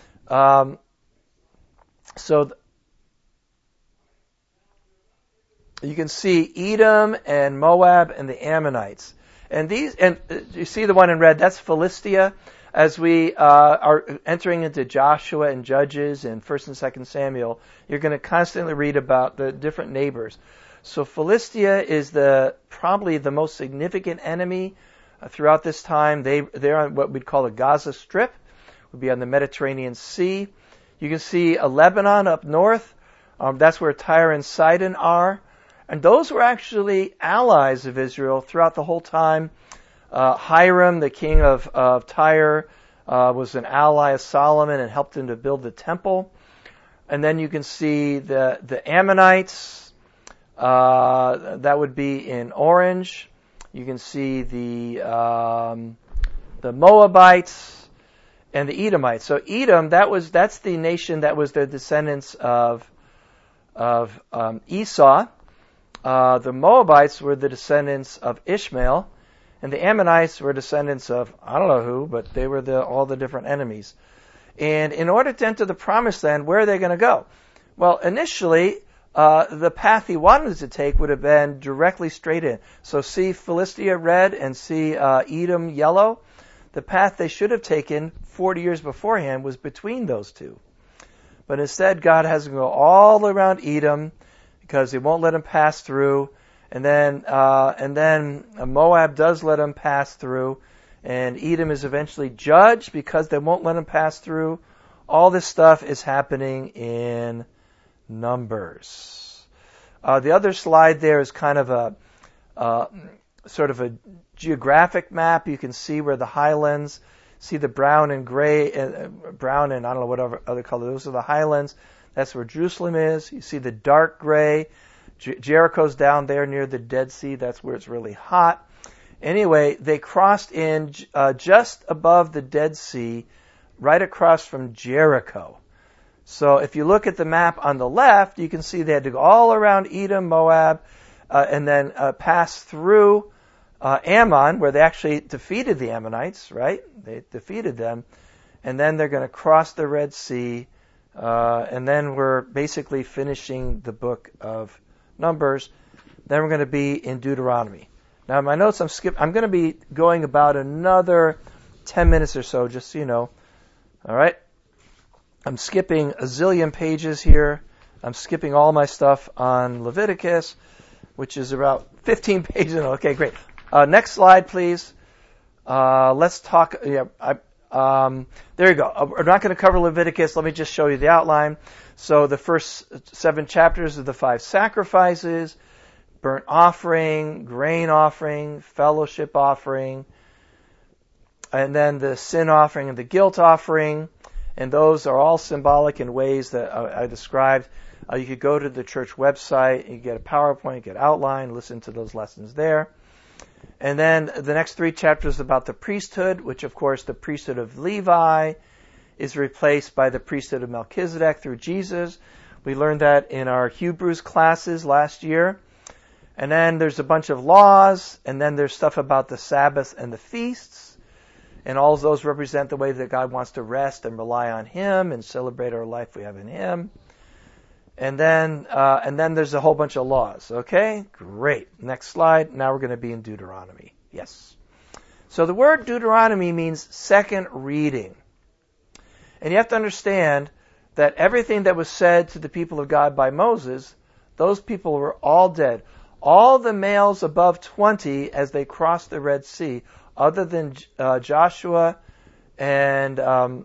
You can see Edom and Moab and the Ammonites. And you see the one in red, that's Philistia. As we are entering into Joshua and Judges and 1st and 2nd Samuel, you're going to constantly read about the different neighbors. So Philistia is probably the most significant enemy throughout this time. They're on what we'd call the Gaza Strip, would be on the Mediterranean Sea. You can see Lebanon up north. That's where Tyre and Sidon are. And those were actually allies of Israel throughout the whole time. Hiram, the king of Tyre, was an ally of Solomon and helped him to build the temple. And then you can see the Ammonites. That would be in orange. You can see the Moabites and the Edomites. So Edom, that's the nation that was the descendants of Esau. The Moabites were the descendants of Ishmael, and the Ammonites were descendants of, I don't know who, but they were all the different enemies. And in order to enter the promised land, where are they going to go? Well, initially, the path he wanted to take would have been directly straight in. So see Philistia red and see Edom yellow. The path they should have taken 40 years beforehand was between those two. But instead, God has them go all around Edom because he won't let them pass through. And then Moab does let them pass through. And Edom is eventually judged because they won't let them pass through. All this stuff is happening in Numbers. The other slide there is kind of a sort of a geographic map. You can see where the highlands, see the brown and gray, brown and I don't know what other color. Those are the highlands. That's where Jerusalem is. You see the dark gray. Jericho's down there near the Dead Sea. That's where it's really hot. Anyway, they crossed in just above the Dead Sea, right across from Jericho. So if you look at the map on the left, you can see they had to go all around Edom, Moab, and then pass through Ammon, where they actually defeated the Ammonites, right? They defeated them. And then they're going to cross the Red Sea, and then we're basically finishing the book of Numbers. Then we're going to be in Deuteronomy. Now, in my notes, I'm going to be going about another 10 minutes or so, just so you know. All right? I'm skipping a zillion pages here. I'm skipping all my stuff on Leviticus, which is about 15 pages. Okay, great. Next slide, please. Let's talk. There you go. We're not going to cover Leviticus. Let me just show you the outline. So the first 7 chapters are the 5 sacrifices: burnt offering, grain offering, fellowship offering, and then the sin offering and the guilt offering. And those are all symbolic in ways that I described. You could go to the church website, you get a PowerPoint, get outline, listen to those lessons there. And then the next 3 chapters about the priesthood, which of course the priesthood of Levi is replaced by the priesthood of Melchizedek through Jesus. We learned that in our Hebrews classes last year. And then there's a bunch of laws, and then there's stuff about the Sabbath and the feasts. And all of those represent the way that God wants to rest and rely on Him and celebrate our life we have in Him. And then there's a whole bunch of laws. Okay? Great. Next slide. Now we're going to be in Deuteronomy. Yes. So the word Deuteronomy means second reading. And you have to understand that everything that was said to the people of God by Moses, those people were all dead. All the males above 20 as they crossed the Red Sea, other than Joshua and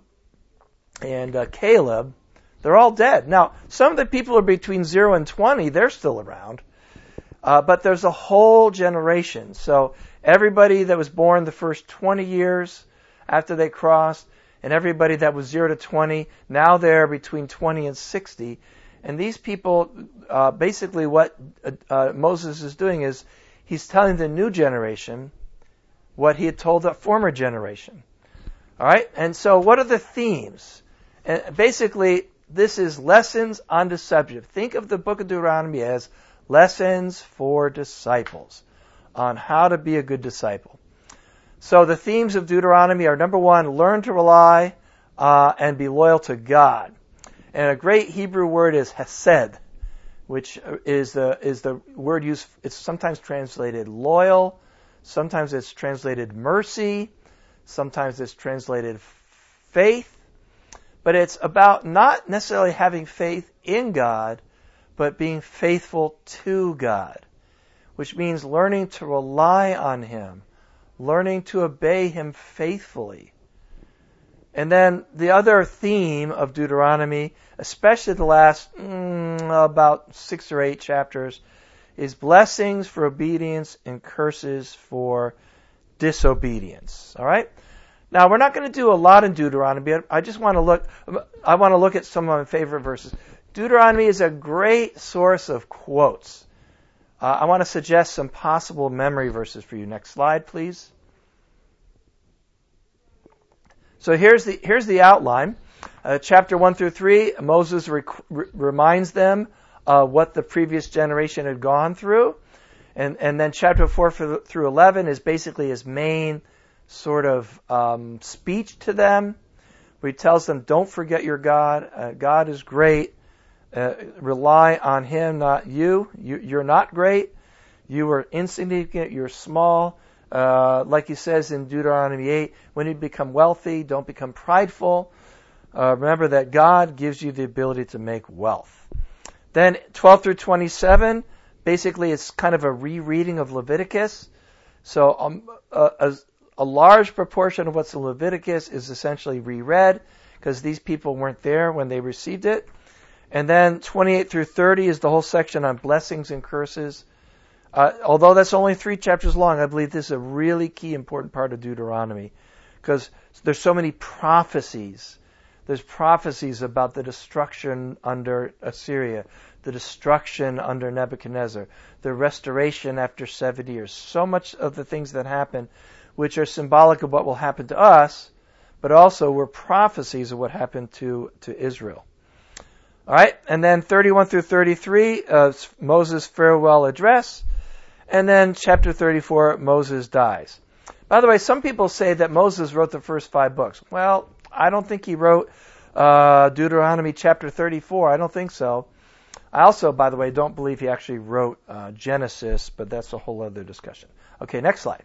Caleb, they're all dead. Now, some of the people are between 0 and 20. They're still around. But there's a whole generation. So everybody that was born the first 20 years after they crossed, and everybody that was 0 to 20, now they're between 20 and 60. And these people, basically what Moses is doing is he's telling the new generation what he had told the former generation. All right? And so what are the themes? And basically, this is lessons on discipleship. Think of the book of Deuteronomy as lessons for disciples on how to be a good disciple. So the themes of Deuteronomy are, number 1, learn to rely and be loyal to God. And a great Hebrew word is hesed, which is the word used. It's sometimes translated loyal, sometimes it's translated mercy, sometimes it's translated faith. But it's about not necessarily having faith in God, but being faithful to God, which means learning to rely on Him, learning to obey Him faithfully. And then the other theme of Deuteronomy, especially the last about 6 or 8 chapters, is blessings for obedience and curses for disobedience. All right? Now, we're not going to do a lot in Deuteronomy. I want to look at some of my favorite verses. Deuteronomy is a great source of quotes. I want to suggest some possible memory verses for you. Next slide, please. So here's the outline. Chapter 1 through 3, Moses reminds them what the previous generation had gone through. And then chapter 4 through 11 is basically his main sort of speech to them, where he tells them, don't forget your God. God is great. Rely on Him, not you. You're not great. You are insignificant. You're small. Like He says in Deuteronomy 8, when you become wealthy, don't become prideful. Remember that God gives you the ability to make wealth. Then 12 through 27, basically it's kind of a rereading of Leviticus. So a large proportion of what's in Leviticus is essentially reread because these people weren't there when they received it. And then 28 through 30 is the whole section on blessings and curses. Although that's only 3 chapters long, I believe this is a really key important part of Deuteronomy because there's so many prophecies. There's prophecies about the destruction under Assyria, the destruction under Nebuchadnezzar, the restoration after 70 years. So much of the things that happen, which are symbolic of what will happen to us, but also were prophecies of what happened to Israel. All right, and then 31 through 33, Moses' farewell address, and then chapter 34, Moses dies. By the way, some people say that Moses wrote the first 5 books. Well, I don't think he wrote Deuteronomy chapter 34. I don't think so. I also, by the way, don't believe he actually wrote Genesis, but that's a whole other discussion. Okay, next slide.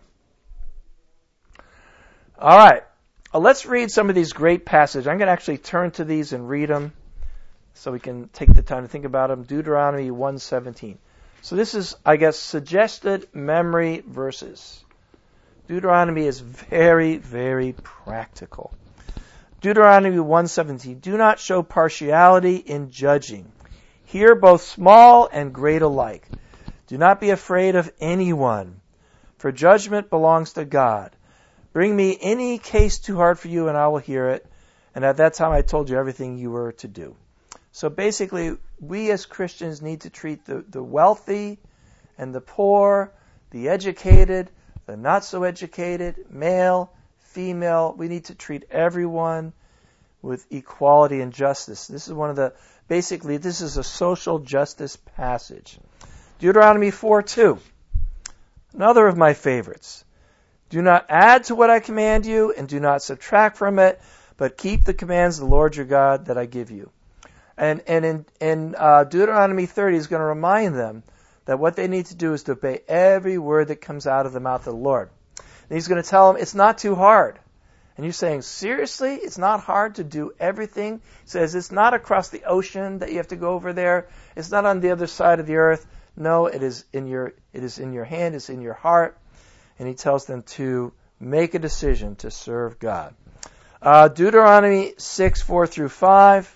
All right, let's read some of these great passages. I'm going to actually turn to these and read them so we can take the time to think about them. Deuteronomy 1:17. So this is, I guess, suggested memory verses. Deuteronomy is very, very practical. Deuteronomy 1:17. Do not show partiality in judging. Hear both small and great alike. Do not be afraid of anyone, for judgment belongs to God. Bring me any case too hard for you, and I will hear it. And at that time I told you everything you were to do. So basically, we as Christians need to treat the wealthy and the poor, the educated, the not so educated, male, female. We need to treat everyone with equality and justice. This is this is a social justice passage. Deuteronomy 4:2. Another of my favorites. Do not add to what I command you, and do not subtract from it, but keep the commands of the Lord your God that I give you. And in Deuteronomy 30, he's going to remind them that what they need to do is to obey every word that comes out of the mouth of the Lord. And he's going to tell them it's not too hard. And you're saying, seriously? It's not hard to do everything? He says it's not across the ocean that you have to go over there. It's not on the other side of the earth. No, it is in your hand, it's in your heart. And he tells them to make a decision to serve God. Deuteronomy 6:4 through 5.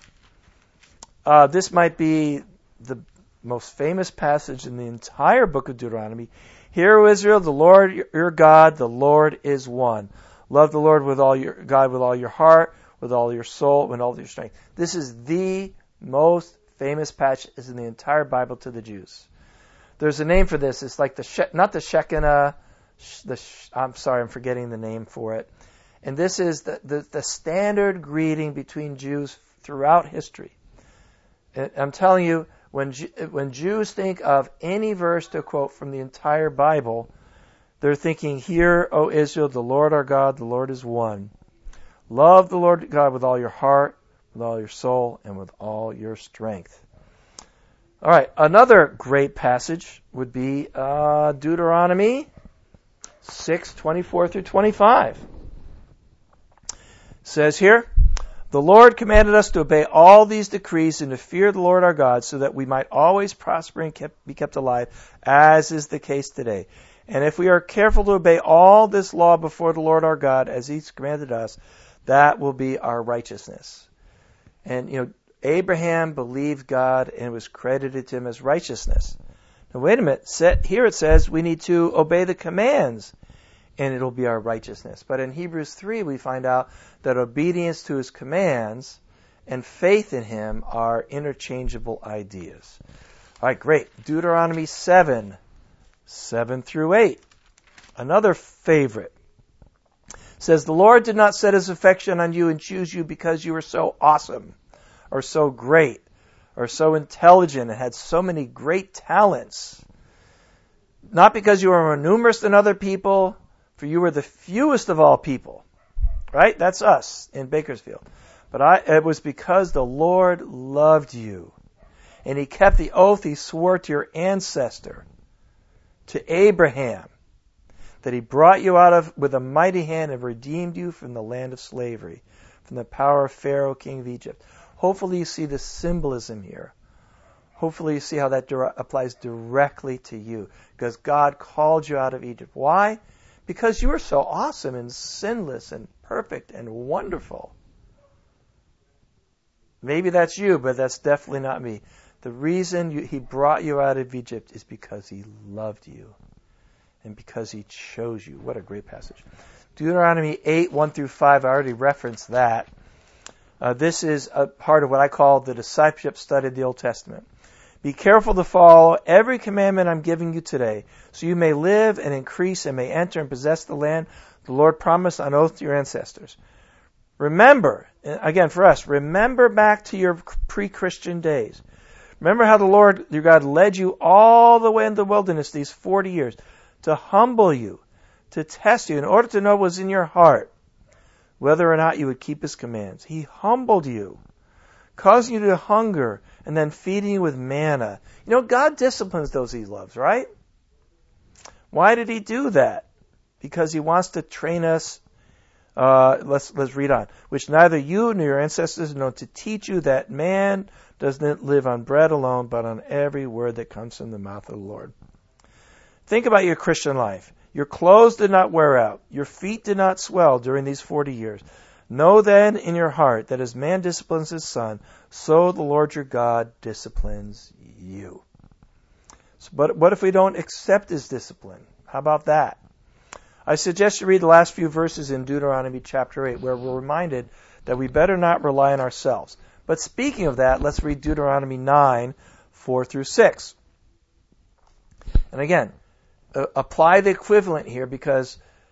This might be the most famous passage in the entire book of Deuteronomy. Hear, O Israel, the Lord your God, the Lord is one. Love the Lord with all your heart, with all your soul, with all your strength. This is the most famous passage in the entire Bible to the Jews. There's a name for this. It's like not the Shekinah. I'm sorry, I'm forgetting the name for it. And this is the standard greeting between Jews throughout history. I'm telling you, when Jews think of any verse to quote from the entire Bible, they're thinking, Hear, O Israel, the Lord our God, the Lord is one. Love the Lord God with all your heart, with all your soul, and with all your strength. All right, another great passage would be Deuteronomy 6:24 through 25. It says here, the Lord commanded us to obey all these decrees and to fear the Lord our God so that we might always prosper and be kept alive, as is the case today. And if we are careful to obey all this law before the Lord our God, as He's commanded us, that will be our righteousness. And, Abraham believed God and it was credited to him as righteousness. Now, wait a minute. Here it says we need to obey the commands and it'll be our righteousness. But in Hebrews 3, we find out that obedience to His commands and faith in Him are interchangeable ideas. All right, great. Deuteronomy 7 through 8. Another favorite. It says, the Lord did not set His affection on you and choose you because you were so awesome or so great or so intelligent and had so many great talents. Not because you were more numerous than other people, for you were the fewest of all people. Right? That's us in Bakersfield. But it was because the Lord loved you And he kept the oath he swore to your ancestor, to Abraham, that he brought you out of with a mighty hand and redeemed you from the land of slavery, from the power of Pharaoh, king of Egypt. Hopefully you see the symbolism here. Hopefully you see how that applies directly to you. Because God called you out of Egypt. Why? Because you were so awesome and sinless and perfect and wonderful. Maybe that's you, but that's definitely not me. The reason he brought you out of Egypt is because he loved you and because he chose you. What a great passage. Deuteronomy 8, 1 through 5, I already referenced that. This is a part of what I call the discipleship study of the Old Testament. Be careful to follow every commandment I'm giving you today, so you may live and increase and may enter and possess the land the Lord promised on oath to your ancestors. Remember, again for us, remember back to your pre-Christian days. Remember how the Lord your God led you all the way in the wilderness these 40 years to humble you, to test you, in order to know what was in your heart, whether or not you would keep his commands. He humbled you, causing you to hunger, and then feeding you with manna. You know, God disciplines those he loves, right? Why did he do that? Because he wants to train us. Let's read on. Which neither you nor your ancestors know, to teach you that man does not live on bread alone, but on every word that comes from the mouth of the Lord. Think about your Christian life. Your clothes did not wear out. Your feet did not swell during these 40 years. Know then in your heart that as man disciplines his son, so the Lord your God disciplines you. So, but what if we don't accept his discipline? How about that? I suggest you read the last few verses in Deuteronomy chapter 8, where we're reminded that we better not rely on ourselves. But speaking of that, let's read Deuteronomy 9, 4 through 6. And again, apply the equivalent here, because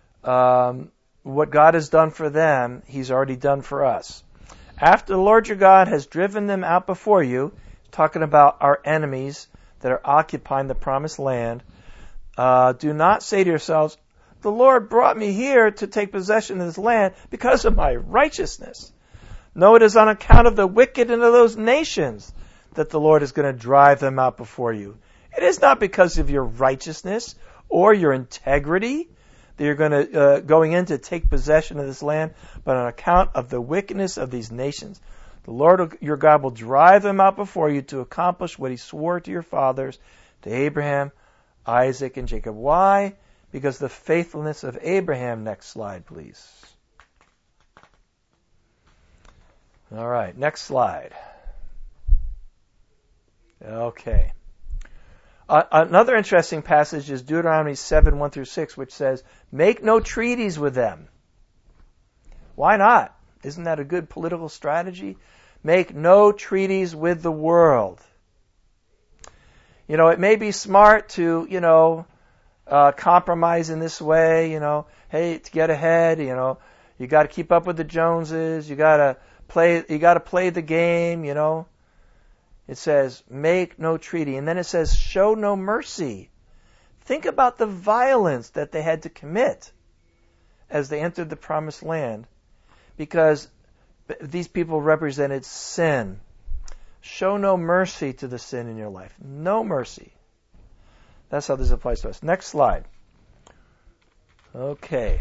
what God has done for them, he's already done for us. After the Lord your God has driven them out before you, talking about our enemies that are occupying the promised land, do not say to yourselves, the Lord brought me here to take possession of this land because of my righteousness. No, it is on account of the wicked and of those nations that the Lord is going to drive them out before you. It is not because of your righteousness or your integrity that you're going in to take possession of this land, but on account of the wickedness of these nations. The Lord your God will drive them out before you to accomplish what he swore to your fathers, to Abraham, Isaac, and Jacob. Why? Because the faithfulness of Abraham. Next slide, please. All right, next slide. Okay. Another interesting passage is Deuteronomy 7, 1 through 6, which says, make no treaties with them. Why not? Isn't that a good political strategy? Make no treaties with the world. You know, it may be smart to, compromise in this way, hey, to get ahead, you got to keep up with the Joneses, you got to play the game, It says, make no treaty. And then it says, show no mercy. Think about the violence that they had to commit as they entered the promised land, because these people represented sin. Show no mercy to the sin in your life. No mercy. That's how this applies to us. Next slide. Okay.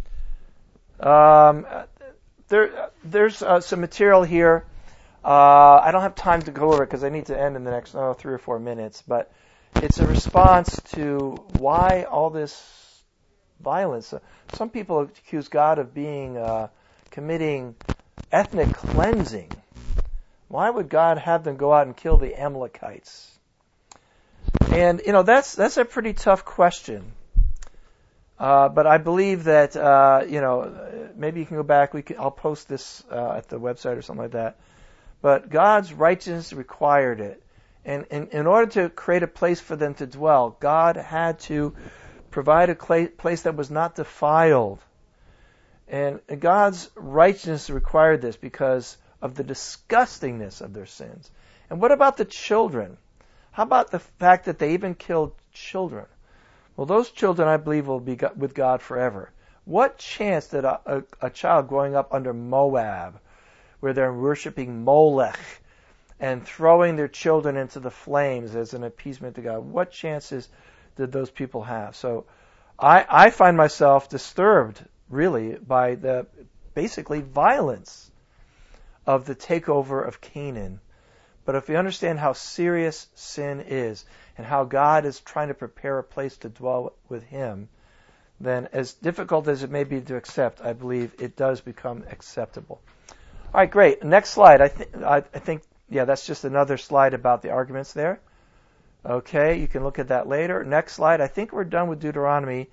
There's some material here. I don't have time to go over it because I need to end in the next 3 or 4 minutes, but it's a response to why all this violence. Some people accuse God of committing ethnic cleansing. Why would God have them go out and kill the Amalekites? And, that's a pretty tough question. But I believe that, maybe you can go back. I'll post this at the website or something like that. But God's righteousness required it. And in order to create a place for them to dwell, God had to provide a place that was not defiled. And God's righteousness required this because of the disgustingness of their sins. And what about the children? How about the fact that they even killed children? Well, those children, I believe, will be with God forever. What chance did a child growing up under Moab, where they're worshiping Molech, and throwing their children into the flames as an appeasement to God. What chances did those people have? So I find myself disturbed, really, by the basically violence of the takeover of Canaan. But if we understand how serious sin is and how God is trying to prepare a place to dwell with Him, then as difficult as it may be to accept, I believe it does become acceptable. All right, great. Next slide. I think, that's just another slide about the arguments there. Okay, you can look at that later. Next slide. I think we're done with Deuteronomy.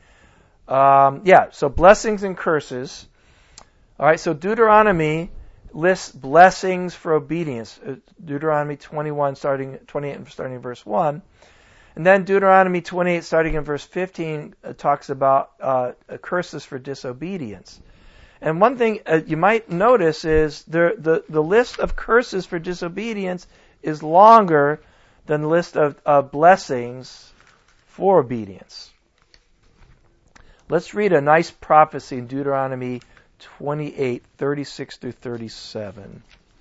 So blessings and curses. All right, so Deuteronomy lists blessings for obedience. Deuteronomy 28 starting in verse 1. And then Deuteronomy 28 starting in verse 15 talks about curses for disobedience. And one thing you might notice is the list of curses for disobedience is longer than the list of blessings for obedience. Let's read a nice prophecy in Deuteronomy 28, 36 through 37.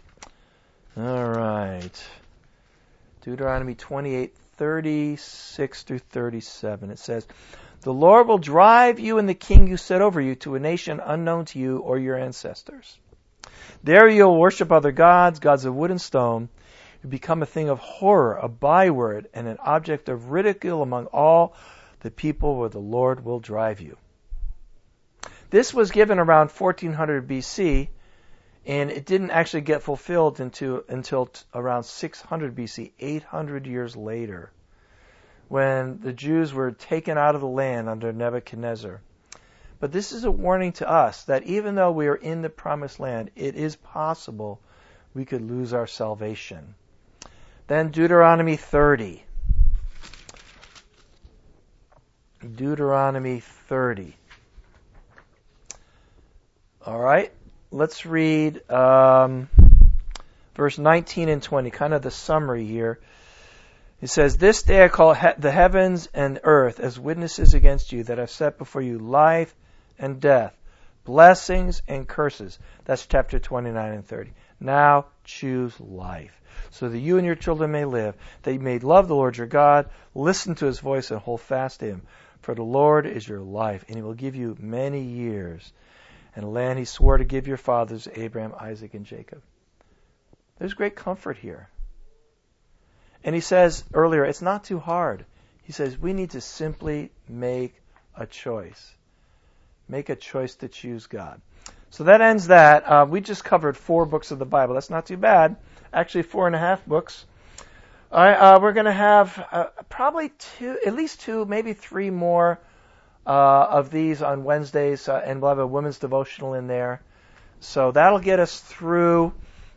All right. Deuteronomy 28, 36 through 37. It says, "The Lord will drive you and the king you set over you to a nation unknown to you or your ancestors. There you will worship other gods, gods of wood and stone, who become a thing of horror, a byword, and an object of ridicule among all the people where the Lord will drive you." This was given around 1400 BC, and it didn't actually get fulfilled until around 600 BC, 800 years later, when the Jews were taken out of the land under Nebuchadnezzar. But this is a warning to us that even though we are in the promised land, it is possible we could lose our salvation. Then Deuteronomy 30. Deuteronomy 30. All right, let's read verse 19 and 20, kind of the summary here. It says, "This day I call the heavens and earth as witnesses against you that I've set before you life and death, blessings and curses." That's chapter 29 and 30. "Now choose life, so that you and your children may live, that you may love the Lord your God, listen to His voice and hold fast to Him. For the Lord is your life, and He will give you many years, and a land He swore to give your fathers, Abraham, Isaac, and Jacob." There's great comfort here. And he says earlier, it's not too hard. He says we need to simply make a choice. Make a choice to choose God. So that ends that. We just covered 4 books of the Bible. That's not too bad. Actually, 4.5 books. All right, we're going to have probably at least 2, maybe 3 more of these on Wednesdays, and we'll have a women's devotional in there. So that'll get us through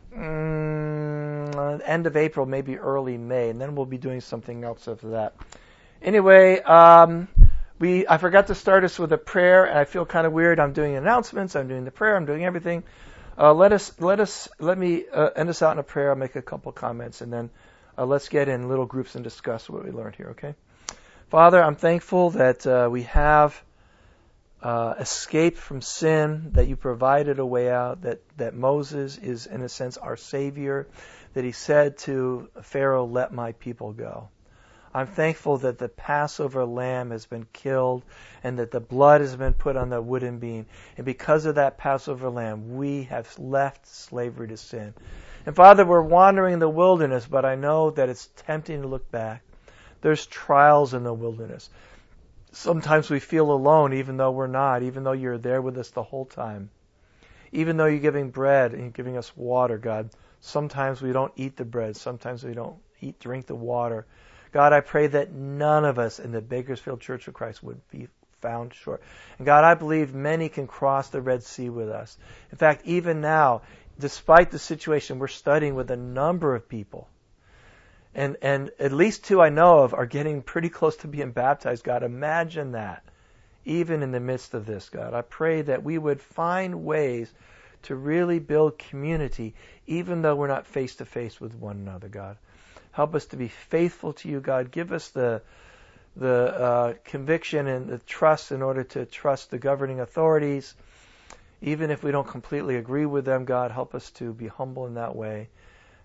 end of April, maybe early May, and then we'll be doing something else after that. Anyway, I forgot to start us with a prayer, and I feel kind of weird. I'm doing announcements, I'm doing the prayer, I'm doing everything. Let me end us out in a prayer. I'll make a couple comments, and then let's get in little groups and discuss what we learned here, okay? Father, I'm thankful that we have escaped from sin, that you provided a way out, that Moses is, in a sense, our Savior, that he said to Pharaoh, "Let my people go." I'm thankful that the Passover lamb has been killed and that the blood has been put on the wooden beam. And because of that Passover lamb, we have left slavery to sin. And Father, we're wandering in the wilderness, but I know that it's tempting to look back. There's trials in the wilderness. Sometimes we feel alone, even though we're not, even though you're there with us the whole time. Even though you're giving bread and you're giving us water, God, sometimes we don't eat the bread. Sometimes we don't drink the water. God, I pray that none of us in the Bakersfield Church of Christ would be found short. And God, I believe many can cross the Red Sea with us. In fact, even now, despite the situation, we're studying with a number of people. And at least 2 I know of are getting pretty close to being baptized. God, imagine that. Even in the midst of this, God, I pray that we would find ways to really build community, even though we're not face to face with one another, God. Help us to be faithful to you, God. Give us the conviction and the trust in order to trust the governing authorities. Even if we don't completely agree with them, God, help us to be humble in that way.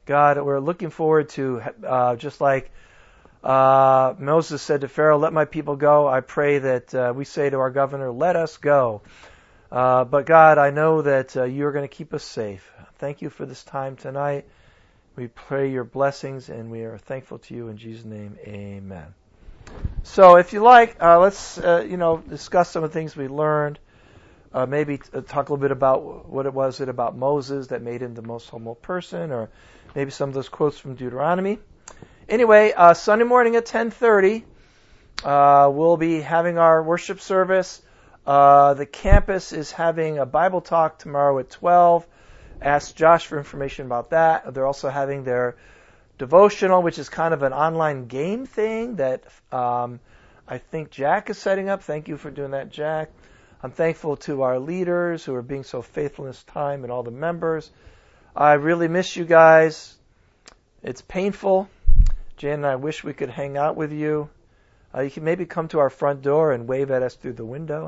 God, we're looking forward to, just like Moses said to Pharaoh, let my people go. I pray that we say to our governor, let us go. But God, I know that you're going to keep us safe. Thank you for this time tonight. We pray your blessings, and we are thankful to you in Jesus' name. Amen. So, if you like, let's discuss some of the things we learned. Maybe talk a little bit about what it was about Moses that made him the most humble person, or maybe some of those quotes from Deuteronomy. Anyway, Sunday morning at 10:30, we'll be having our worship service. The campus is having a Bible talk tomorrow at 12. Ask Josh for information about that. They're also having their devotional, which is kind of an online game thing that I think Jack is setting up. Thank you for doing that, Jack. I'm thankful to our leaders who are being so faithful in this time and all the members. I really miss you guys. It's painful. Jan and I wish we could hang out with you. You can maybe come to our front door and wave at us through the window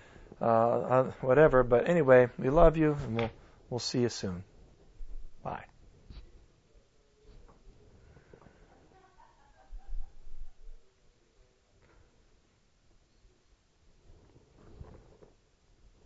and whatever. But anyway, we love you, and we'll see you soon. Bye.